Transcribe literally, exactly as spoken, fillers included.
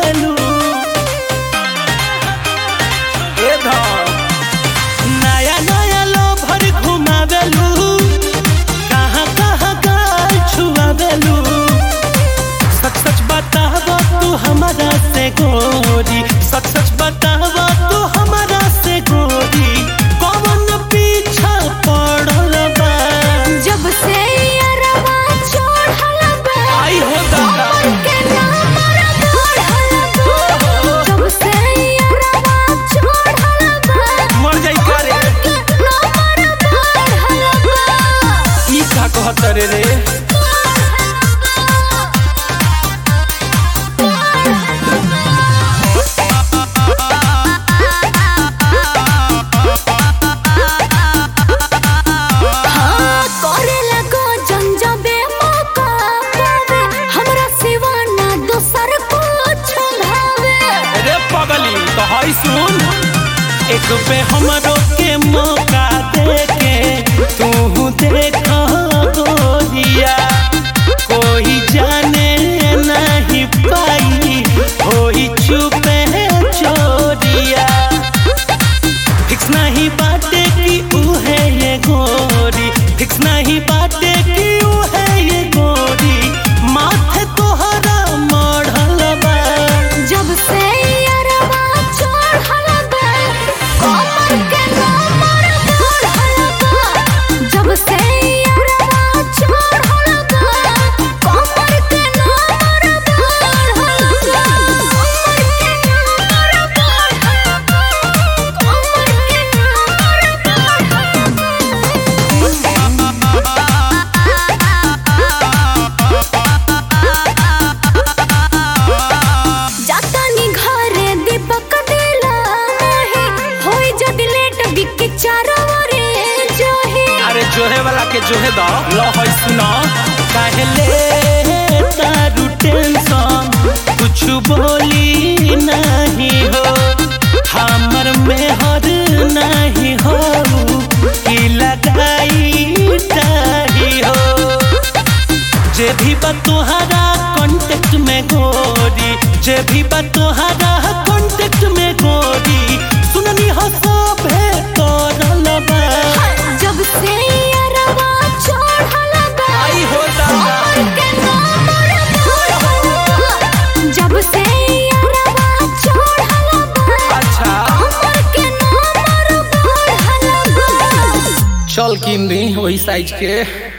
छुआवेलू ए धर नया नया लोभर घुमावेलू कहाँ कहाँ गाल छुआवेलू सच सच बतावा तू हमारा से गोरी सच सच बतावा तू हमारा से गोरी कौन पीछा पड़ल बा जब से यारवा छोड़ल बा आई हो दादा के नामर बढ़ल बा जब से यारवा छोड़ल बा मर जाई करे के नामर बढ़ल बा ई का कहत रे रे सुन एक पे हमरो के मौका दे के तू देखा गोरिया कोई जाने नहीं पाई होई चुपे चोरिया फिक्स नहीं बाटे कि ऊ है ये गोरी फिक्स नहीं बाटे कि ऊ है ये गोरी माथे तोहरा मढ़ल बा जब से जोहे वाला के जोहे दा लो होई सुना काहे ले तारू टेंशन कुछ बोली नहीं हो हमर मेहर नहीं हो कि लगाई ताही हो जे भी बा तोहरा कांटेक्ट में गोरी जे भी बा तोहरा कांटेक्ट में गोरी सुननी हो सब है करल बा जब से यारवा छोड़ल बा आई हो दादा के नामर बढ़ल जब से यारवा छोड़ल बा अच्छा के नामर बढ़ल बा चल किन दी वही साइज के।